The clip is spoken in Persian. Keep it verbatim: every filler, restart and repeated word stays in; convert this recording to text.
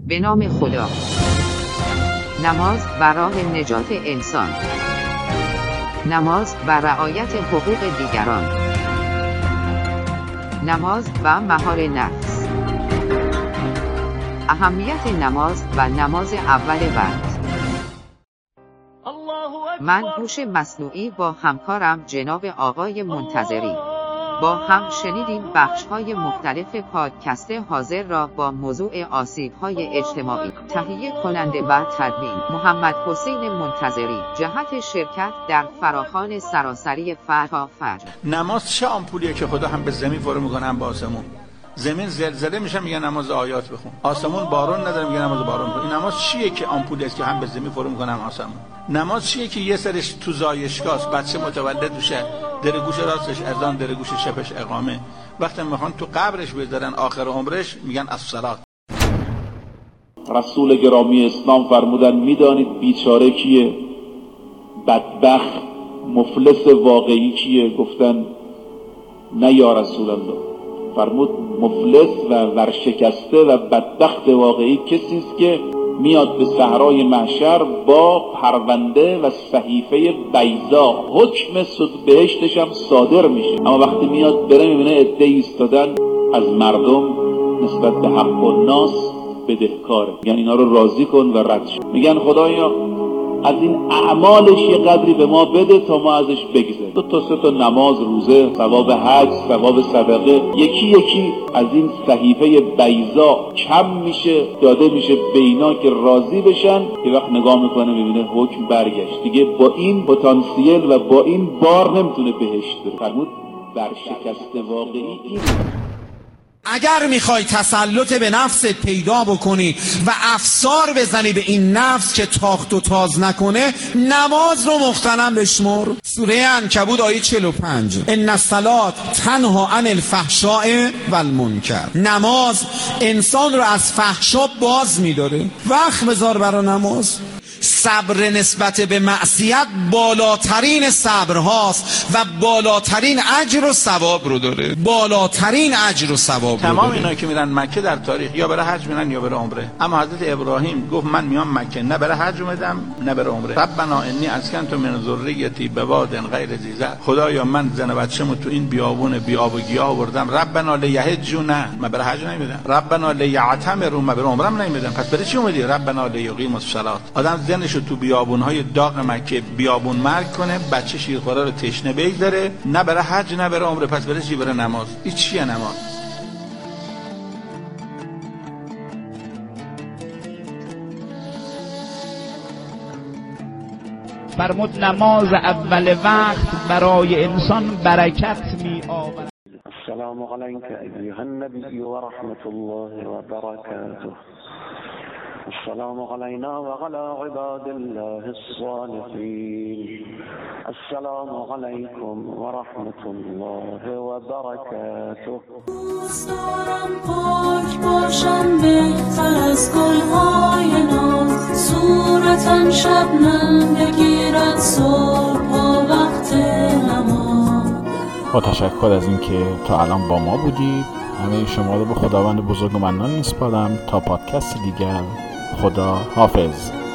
به نام خدا. نماز و راه نجات انسان. نماز و رعایت حقوق دیگران. نماز و مهار نفس. اهمیت نماز و نماز اول وقت. من هوش مصنوعی با همکارم جناب آقای منتظری با هم شنیدیم بخش‌های مختلف پادکست حاضر را با موضوع آسیب‌های اجتماعی. تهیه کننده و تدوین محمد حسین منتظری. جهت شرکت در فراخوان سراسری فردا فجر. نماز چه آمپولیه که خدا هم به زمین فرو میکنه هم به آسمون. زمین زلزله میشه میگه نماز آیات بخون، آسمون بارون نداره میگه نماز بارون بخون. این نماز چیه که آمپولی است که هم به زمین فرو میکنه هم آسمون؟ نماز چیه که یه سرش تو زایشگاه بچه متولد میشه در گوش راستش اذان در گوش چپش اقامه، وقتی میخوان تو قبرش بذارن آخر عمرش میگن الصلاه. رسول گرامی اسلام فرمودن میدانید بیچاره کیه؟ بدبخت مفلس واقعی کیه؟ گفتن نه یا رسول الله. فرمود مفلس و ورشکسته و بدبخت واقعی کسی است که میاد به صحرای محشر با پرونده و صحیفه بیضا، حکم صد بهشتش هم صادر میشه، اما وقتی میاد بره میبینه عده‌ای ایستادن از مردم نسبت به حق الناس بدهکاره، یعنی اینا رو راضی کن و رد شد. میگن خدایا از این اعمالش یه قدری به ما بده تا ما ازش بگذریم. دو تا سه تا نماز، روزه، ثواب حج، ثواب صدقه، یکی یکی از این صحیفه بیضا کم میشه، داده میشه به اینا که راضی بشن. یه وقت نگاه میکنه میبینه حکم برگشت، دیگه با این پتانسیل و با این بار نمیتونه بهشت بره. فرمود برشکست واقعی این. اگر میخوای تسلط به نفست پیدا بکنی و افسار بزنی به این نفس که تاخت و تاز نکنه، نماز رو مغتنم بشمر. سوره عنکبوت آیه چهل و پنج. ان الصلاة تنها عن الفحشاء والمنکر. نماز انسان رو از فحشا باز میداره. وقت بذار برای نماز. صبر نسبت به معصیت بالاترین صبرهاست و بالاترین اجر و ثواب رو داره. بالاترین اجر و ثواب. تمام اینا که میرن مکه در تاریخ یا برای حج میرن یا برای عمره، اما حضرت ابراهیم گفت من میام مکه نه برای حج اومدم نه برای عمره. ربنا انی اسکنت من ذریتی بواد غیر ذی زرع. خدایا من زن و بچه‌مو تو این بیابون بیاب و گیاه آوردم. ربنا لیحجون، من برای حج نمیدم. ربنا لیعتمروا، من برای عمره نمیدم. پس برای چی اومدی؟ ربنا لیقیموا الصلاه. آدم زنشو تو بیابونهای داغ مکه بیابون مرگ کنه، بچه شیرخواره رو تشنه بگذاره، نه برای حج نه برای عمره، پس برای چی؟ برای نماز. این چیه نماز؟ فرمود نماز اول وقت برای انسان برکت می آورد. السلام علیک ایها النبی و رحمت الله و برکاته. السلام علينا وعلى عباد الله الصالحين. السلام عليكم ورحمة الله وبركاته. دوست دارم پاک باشم بهتر از گلهای ناز، صورتم شبنم بگیرد صبح و وقت نماز. با تشکر از اینکه تا الان با ما بودید. همه شما رو به خداوند بزرگ و منان میسپارم تا پادکست دیگر. خدا حافظ.